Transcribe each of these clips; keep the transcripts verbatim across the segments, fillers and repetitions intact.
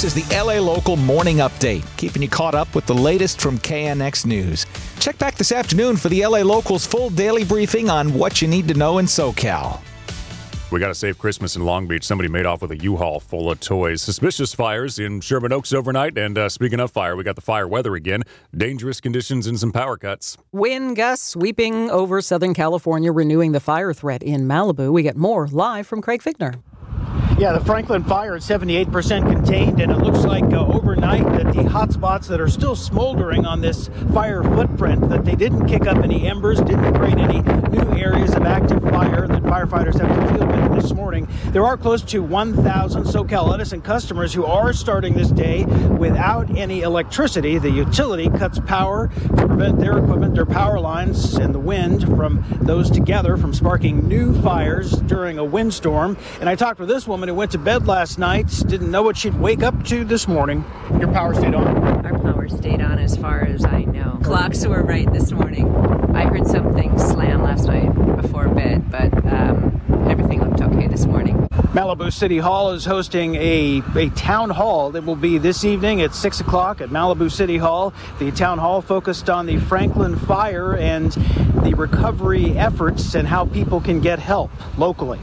This is the L A Local Morning Update, keeping you caught up with the latest from K N X News. Check back this afternoon for the L A Local's full daily briefing on what you need to know in SoCal. We got a safe Christmas in Long Beach. Somebody made off with a U-Haul full of toys. Suspicious fires in Sherman Oaks overnight. And uh, speaking of fire, we got the fire weather again. Dangerous conditions and some power cuts. Wind gusts sweeping over Southern California, renewing the fire threat in Malibu. We get more live from Craig Figner. Yeah, the Franklin fire is seventy-eight percent contained, and it looks like uh, overnight that the hot spots that are still smoldering on this fire footprint, that they didn't kick up any embers, didn't create any new areas of active fire that firefighters have to deal with this morning. There are close to one thousand SoCal Edison customers who are starting this day without any electricity. The utility cuts power to prevent their equipment, their power lines, and the wind from those together from sparking new fires during a windstorm. And I talked with this woman who went to bed last night, didn't know what she'd wake up to this morning. Your power stayed on? Our power stayed on as far as I know. Clocks were right this morning. I heard something slam last night before bed, but um, everything looked okay this morning. Malibu City Hall is hosting a, a town hall that will be this evening at six o'clock at Malibu City Hall. The town hall focused on the Franklin fire and the recovery efforts and how people can get help locally.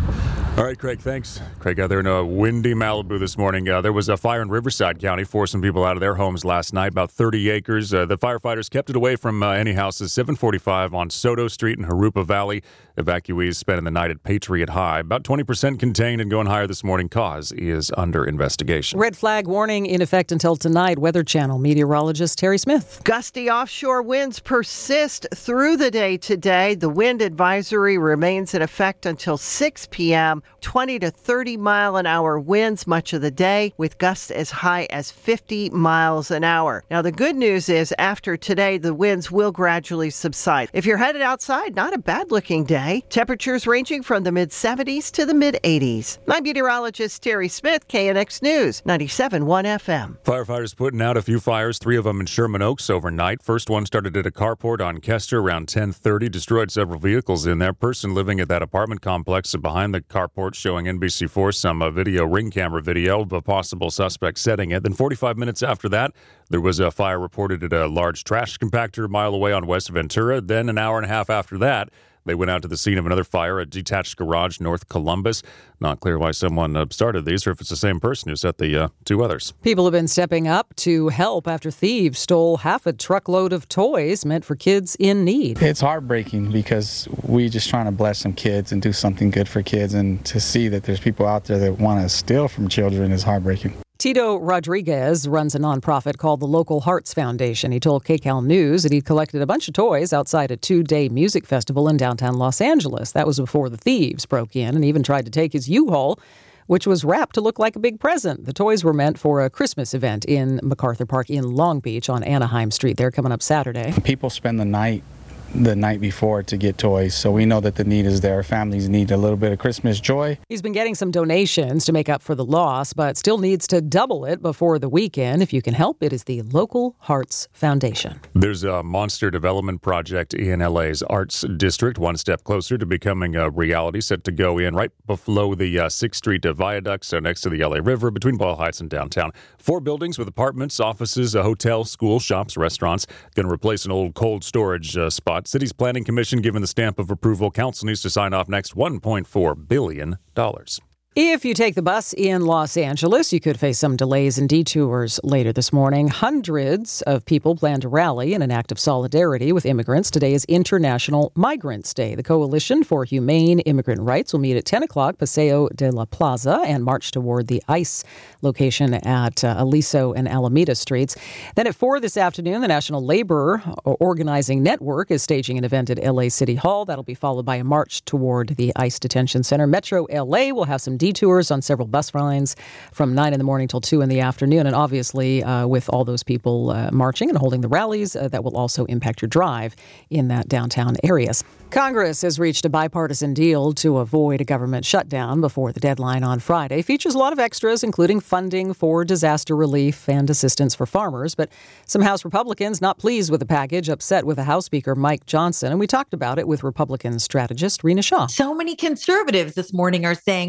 All right, Craig, thanks. Craig, out there in a windy Malibu this morning. Uh, there was a fire in Riverside County, forcing people out of their homes last night, about thirty acres. Uh, the firefighters kept it away from uh, any houses. seven forty-five on Soto Street in Jurupa Valley. Evacuees spending the night at Patriot High. About twenty percent contained and going higher this morning. Cause is under investigation. Red flag warning in effect until tonight. Weather Channel meteorologist Terry Smith. Gusty offshore winds persist through the day today. The wind advisory remains in effect until six p.m. twenty to thirty mile an hour winds much of the day, with gusts as high as fifty miles an hour. Now, the good news is after today, the winds will gradually subside. If you're headed outside, not a bad looking day. Temperatures ranging from the mid seventies to the mid eighties. I'm meteorologist Terry Smith, K N X News, ninety-seven point one F M. Firefighters putting out a few fires, three of them in Sherman Oaks overnight. First one started at a carport on Kester around ten thirty, destroyed several vehicles in there. Person living at that apartment complex behind the carport showing N B C four some uh, video, ring camera video of a possible suspect setting it. Then forty-five minutes after that, there was a fire reported at a large trash compactor a mile away on West Ventura. Then an hour and a half after that, they went out to the scene of another fire, a detached garage north Columbus. Not clear why someone uh, started these or if it's the same person who set the uh, two others. People have been stepping up to help after thieves stole half a truckload of toys meant for kids in need. It's heartbreaking because we just trying to bless some kids and do something good for kids, and to see that there's people out there that want to steal from children is heartbreaking. Tito Rodriguez runs a nonprofit called the Local Hearts Foundation. He told K C A L News that he collected a bunch of toys outside a two-day music festival in downtown Los Angeles. That was before the thieves broke in and even tried to take his U-Haul, which was wrapped to look like a big present. The toys were meant for a Christmas event in MacArthur Park in Long Beach on Anaheim Street. They're coming up Saturday. People spend the night the night before to get toys, so we know that the need is there. Families need a little bit of Christmas joy. He's been getting some donations to make up for the loss, but still needs to double it before the weekend. If you can help, it is the Local Hearts Foundation. There's a monster development project in L A's Arts District, one step closer to becoming a reality, set to go in right below the uh, sixth Street Viaduct, so next to the L A River, between Boyle Heights and downtown. Four buildings with apartments, offices, a hotel, school, shops, restaurants. Going to replace an old cold storage uh, spot. City's Planning Commission given the stamp of approval. Council needs to sign off next one point four billion dollars. If you take the bus in Los Angeles, you could face some delays and detours later this morning. Hundreds of people plan to rally in an act of solidarity with immigrants. Today is International Migrants Day. The Coalition for Humane Immigrant Rights will meet at ten o'clock, Paseo de la Plaza, and march toward the ICE location at uh, Aliso and Alameda Streets. Then at four this afternoon, the National Labor Organizing Network is staging an event at L A City Hall. That'll be followed by a march toward the ICE Detention Center. Metro L A will have some detours on several bus lines from nine in the morning till two in the afternoon. And obviously, uh, with all those people uh, marching and holding the rallies, uh, that will also impact your drive in that downtown areas. Congress has reached a bipartisan deal to avoid a government shutdown before the deadline on Friday. Features a lot of extras, including funding for disaster relief and assistance for farmers. But some House Republicans not pleased with the package, upset with the House Speaker Mike Johnson. And we talked about it with Republican strategist Rena Shaw. So many conservatives this morning are saying, what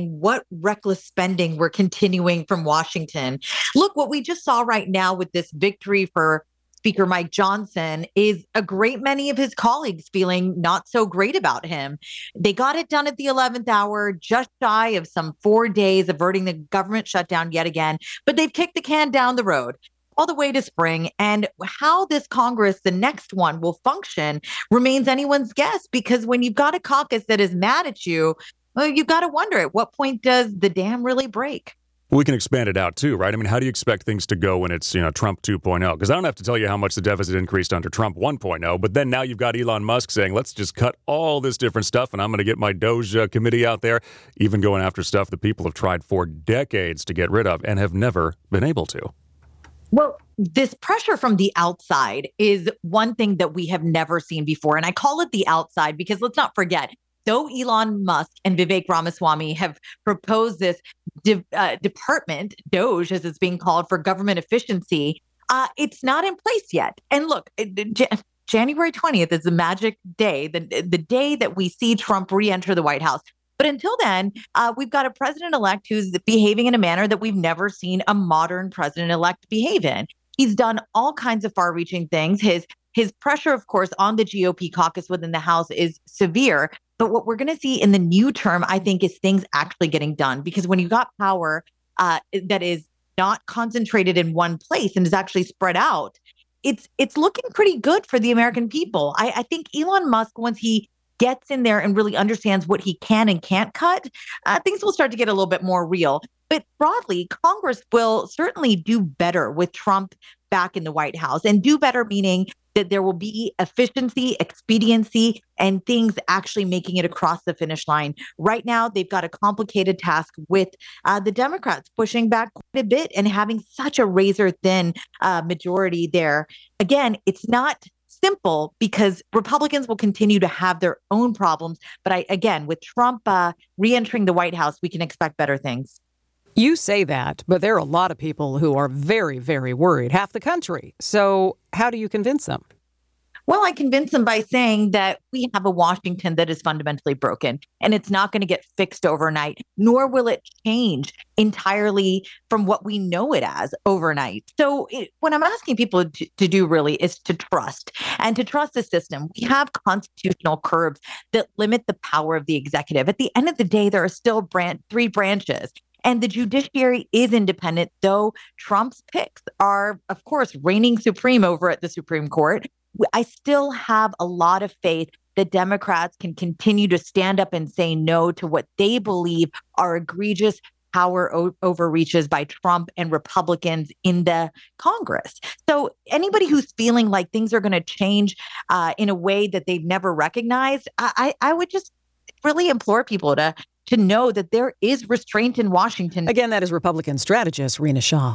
reckless spending we're continuing from Washington. Look, what we just saw right now with this victory for Speaker Mike Johnson is a great many of his colleagues feeling not so great about him. They got it done at the eleventh hour, just shy of some four days, averting the government shutdown yet again. But they've kicked the can down the road all the way to spring. And how this Congress, the next one, will function remains anyone's guess, because when you've got a caucus that is mad at you, well, you've got to wonder, at what point does the dam really break? We can expand it out too, right? I mean, how do you expect things to go when it's, you know, Trump two point oh? Because I don't have to tell you how much the deficit increased under Trump one point oh, but then now you've got Elon Musk saying, let's just cut all this different stuff, and I'm going to get my Doge uh, committee out there, even going after stuff that people have tried for decades to get rid of and have never been able to. Well, this pressure from the outside is one thing that we have never seen before. And I call it the outside because let's not forget, though Elon Musk and Vivek Ramaswamy have proposed this de- uh, department, Doge, as it's being called, for government efficiency, uh, it's not in place yet. And look, J- January twentieth is the magic day, the, the day that we see Trump re-enter the White House. But until then, uh, we've got a president-elect who's behaving in a manner that we've never seen a modern president-elect behave in. He's done all kinds of far-reaching things. His his pressure, of course, on the G O P caucus within the House is severe. But what we're going to see in the new term, I think, is things actually getting done. Because when you got power uh, that is not concentrated in one place and is actually spread out, it's it's looking pretty good for the American people. I, I think Elon Musk, once he gets in there and really understands what he can and can't cut, uh, things will start to get a little bit more real. But broadly, Congress will certainly do better with Trump back in the White House, and do better meaning that there will be efficiency, expediency, and things actually making it across the finish line. Right now, they've got a complicated task with uh, the Democrats pushing back quite a bit and having such a razor-thin uh, majority there. Again, it's not simple because Republicans will continue to have their own problems. But I, again, with Trump uh, re-entering the White House, we can expect better things. You say that, but there are a lot of people who are very, very worried, half the country. So how do you convince them? Well, I convince them by saying that we have a Washington that is fundamentally broken, and it's not going to get fixed overnight, nor will it change entirely from what we know it as overnight. So it, what I'm asking people to, to do really is to trust and to trust the system. We have constitutional curbs that limit the power of the executive. At the end of the day, there are still brand, three branches. And the judiciary is independent, though Trump's picks are, of course, reigning supreme over at the Supreme Court. I still have a lot of faith that Democrats can continue to stand up and say no to what they believe are egregious power o- overreaches by Trump and Republicans in the Congress. So anybody who's feeling like things are going to change uh, in a way that they've never recognized, I, I would just really implore people to to know that there is restraint in Washington. Again, that is Republican strategist Rina Shah.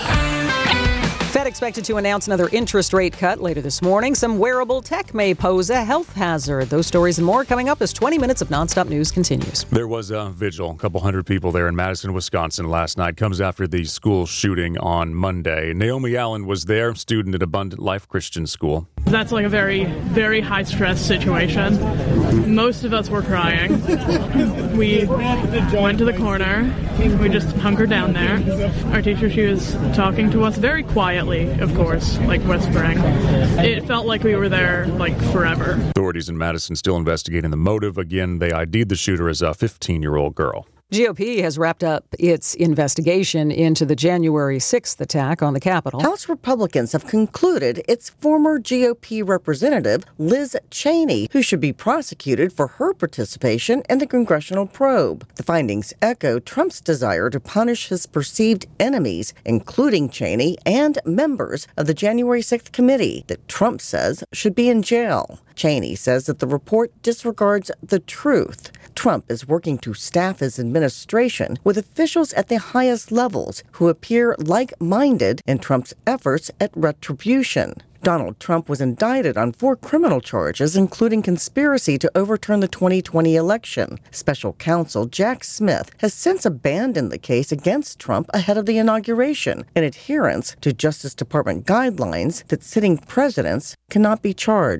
Fed expected to announce another interest rate cut later this morning. Some wearable tech may pose a health hazard. Those stories and more coming up as twenty minutes of nonstop news continues. There was a vigil, a couple hundred people there in Madison, Wisconsin last night. Comes after the school shooting on Monday. Naomi Allen was there, student at Abundant Life Christian School. That's like a very, very high stress situation. Most of us were crying. We went to the corner. We just hunkered down there. Our teacher, she was talking to us very quietly, of course, like whispering. It felt like we were there like forever. Authorities in Madison still investigating the motive. Again, they I D'd the shooter as a fifteen-year-old girl. G O P has wrapped up its investigation into the January sixth attack on the Capitol. House Republicans have concluded it's former G O P representative Liz Cheney who should be prosecuted for her participation in the congressional probe. The findings echo Trump's desire to punish his perceived enemies, including Cheney and members of the January sixth committee that Trump says should be in jail. Cheney says that the report disregards the truth. Trump is working to staff his administration with officials at the highest levels who appear like-minded in Trump's efforts at retribution. Donald Trump was indicted on four criminal charges, including conspiracy to overturn the twenty twenty election. Special counsel Jack Smith has since abandoned the case against Trump ahead of the inauguration in adherence to Justice Department guidelines that sitting presidents cannot be charged.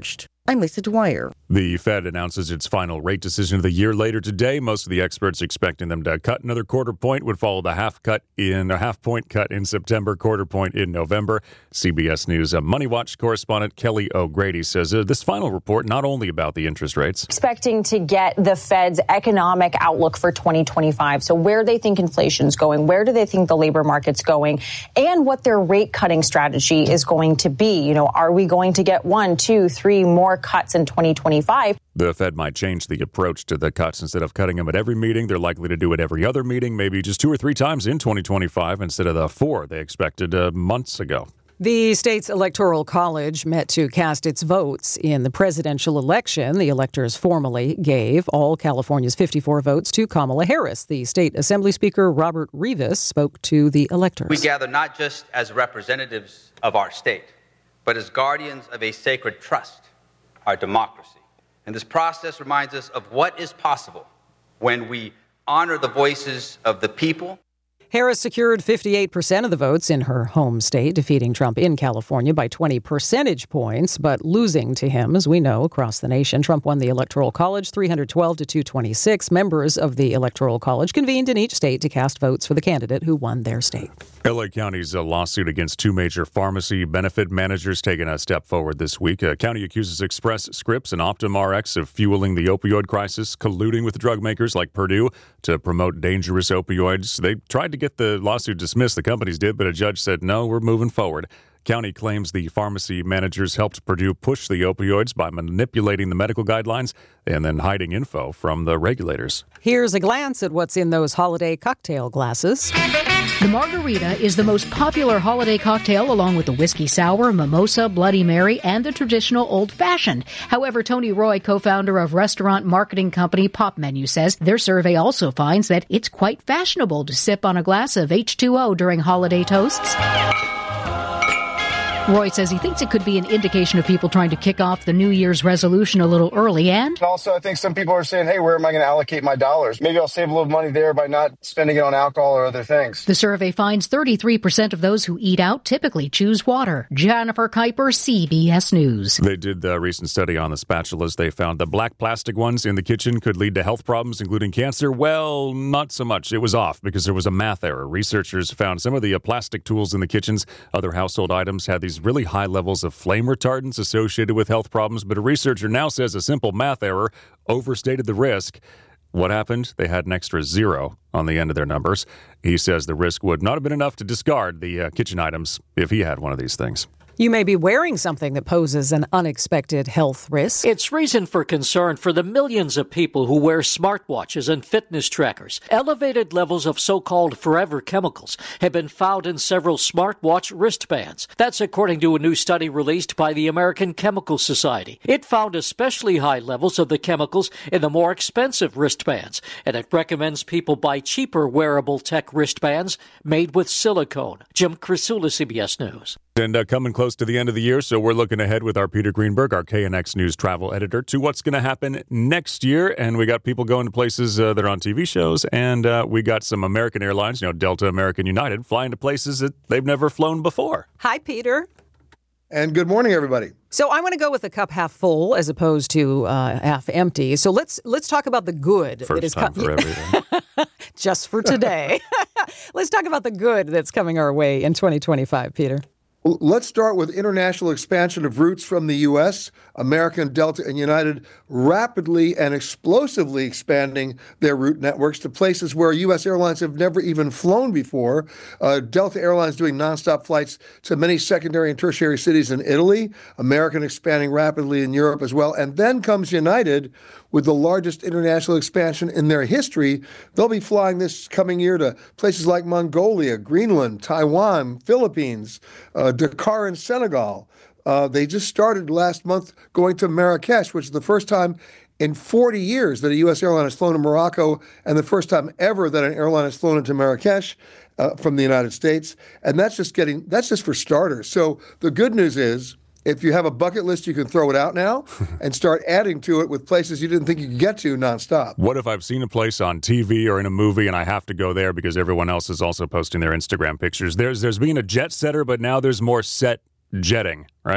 I'm Lisa Dwyer. The Fed announces its final rate decision of the year later today. Most of the experts expecting them to cut another quarter point would follow the half cut in a half point cut in September, quarter point in November. C B S News uh, Money Watch correspondent Kelly O'Grady says uh, this final report not only about the interest rates. Expecting to get the Fed's economic outlook for twenty twenty-five. So where they think inflation's going, where do they think the labor market's going, and what their rate cutting strategy is going to be. You know, are we going to get one, two, three more cuts in twenty twenty-five? The Fed might change the approach to the cuts. Instead of cutting them at every meeting, they're likely to do it every other meeting, maybe just two or three times in twenty twenty-five instead of the four they expected uh, months ago. The state's electoral college met to cast its votes in the presidential election. The electors formally gave all California's fifty-four votes to Kamala Harris. The state assembly speaker, Robert Rivas, spoke to the electors. We gather not just as representatives of our state, but as guardians of a sacred trust, our democracy. And this process reminds us of what is possible when we honor the voices of the people. Harris secured fifty-eight percent of the votes in her home state, defeating Trump in California by twenty percentage points, but losing to him, as we know, across the nation. Trump won the Electoral College three hundred twelve to two twenty-six. Members of the Electoral College convened in each state to cast votes for the candidate who won their state. L A County's a lawsuit against two major pharmacy benefit managers taking a step forward this week. A county accuses Express Scripts and Optum R X of fueling the opioid crisis, colluding with drug makers like Purdue to promote dangerous opioids. They tried to get the lawsuit dismissed, the companies did, but a judge said, no, we're moving forward. County claims the pharmacy managers helped Purdue push the opioids by manipulating the medical guidelines and then hiding info from the regulators. Here's a glance at what's in those holiday cocktail glasses. The margarita is the most popular holiday cocktail, along with the whiskey sour, mimosa, Bloody Mary, and the traditional old-fashioned. However, Tony Roy, co-founder of restaurant marketing company Pop Menu, says their survey also finds that it's quite fashionable to sip on a glass of H two O during holiday toasts. Roy says he thinks it could be an indication of people trying to kick off the New Year's resolution a little early. And also, I think some people are saying, hey, where am I going to allocate my dollars? Maybe I'll save a little money there by not spending it on alcohol or other things. The survey finds thirty-three percent of those who eat out typically choose water. Jennifer Kuiper, C B S News. They did a recent study on the spatulas. They found the black plastic ones in the kitchen could lead to health problems, including cancer. Well, not so much. It was off because there was a math error. Researchers found some of the uh, plastic tools in the kitchens, other household items, had these really high levels of flame retardants associated with health problems, but a researcher now says a simple math error overstated the risk. What happened? They had an extra zero on the end of their numbers. He says the risk would not have been enough to discard the uh, kitchen items if he had one of these things. You may be wearing something that poses an unexpected health risk. It's reason for concern for the millions of people who wear smartwatches and fitness trackers. Elevated levels of so-called forever chemicals have been found in several smartwatch wristbands. That's according to a new study released by the American Chemical Society. It found especially high levels of the chemicals in the more expensive wristbands, and it recommends people buy cheaper wearable tech wristbands made with silicone. Jim Crisula, C B S News. And uh, coming close to the end of the year, so we're looking ahead with our Peter Greenberg, our K N X News travel editor, to what's going to happen next year. And we got people going to places uh, that are on T V shows, and uh, we got some American Airlines, you know, Delta, American, United, flying to places that they've never flown before. Hi, Peter. And good morning, everybody. So I want to go with the cup half full as opposed to uh, half empty. So let's let's talk about the good. First that is time co- for everything. Just for today. Let's talk about the good that's coming our way in twenty twenty-five, Peter. Let's start with international expansion of routes from the U S. American, Delta, and United rapidly and explosively expanding their route networks to places where U S airlines have never even flown before. Uh, Delta Airlines doing nonstop flights to many secondary and tertiary cities in Italy. American expanding rapidly in Europe as well. And then comes United with the largest international expansion in their history. They'll be flying this coming year to places like Mongolia, Greenland, Taiwan, Philippines, uh, Dakar in Senegal. Uh, they just started last month going to Marrakesh, which is the first time in forty years that a U S airline has flown to Morocco, and the first time ever that an airline has flown into Marrakesh uh, from the United States. And that's just getting, that's just for starters. So the good news is, if you have a bucket list, you can throw it out now and start adding to it with places you didn't think you could get to nonstop. What if I've seen a place on T V or in a movie and I have to go there because everyone else is also posting their Instagram pictures? There's there's been a jet setter, but now there's more set jetting, right?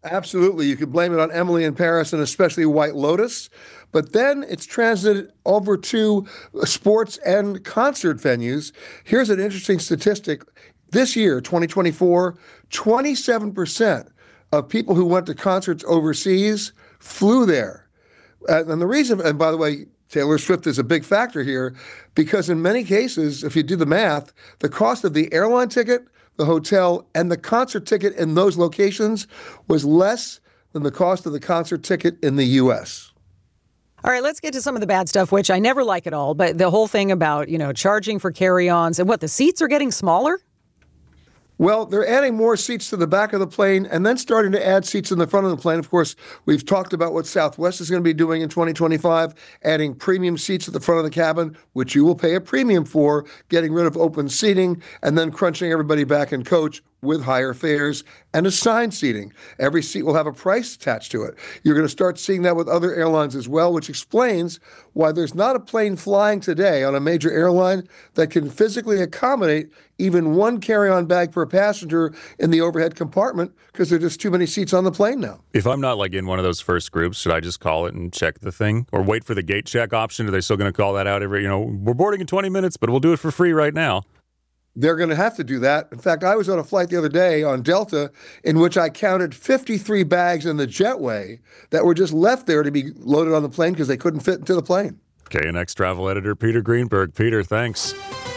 Absolutely. You could blame it on Emily in Paris and especially White Lotus. But then it's transited over to sports and concert venues. Here's an interesting statistic. This year, twenty twenty-four, twenty-seven percent of people who went to concerts overseas flew there. Uh, and the reason, and by the way, Taylor Swift is a big factor here, because in many cases, if you do the math, the cost of the airline ticket, the hotel, and the concert ticket in those locations was less than the cost of the concert ticket in the U S. All right, let's get to some of the bad stuff, which I never like at all. But the whole thing about, you know, charging for carry-ons and what, the seats are getting smaller? Well, they're adding more seats to the back of the plane and then starting to add seats in the front of the plane. Of course, we've talked about what Southwest is going to be doing in twenty twenty-five, adding premium seats at the front of the cabin, which you will pay a premium for, getting rid of open seating, and then crunching everybody back in coach with higher fares and assigned seating. Every seat will have a price attached to it. You're going to start seeing that with other airlines as well, which explains why there's not a plane flying today on a major airline that can physically accommodate even one carry-on bag per passenger in the overhead compartment, because there are just too many seats on the plane now. If I'm not like in one of those first groups, should I just call it and check the thing, or wait for the gate check option? Are they still going to call that out every, you know, we're boarding in twenty minutes, but we'll do it for free right now? They're going to have to do that. In fact, I was on a flight the other day on Delta in which I counted fifty-three bags in the jetway that were just left there to be loaded on the plane because they couldn't fit into the plane. K N X travel editor Peter Greenberg. Peter, thanks.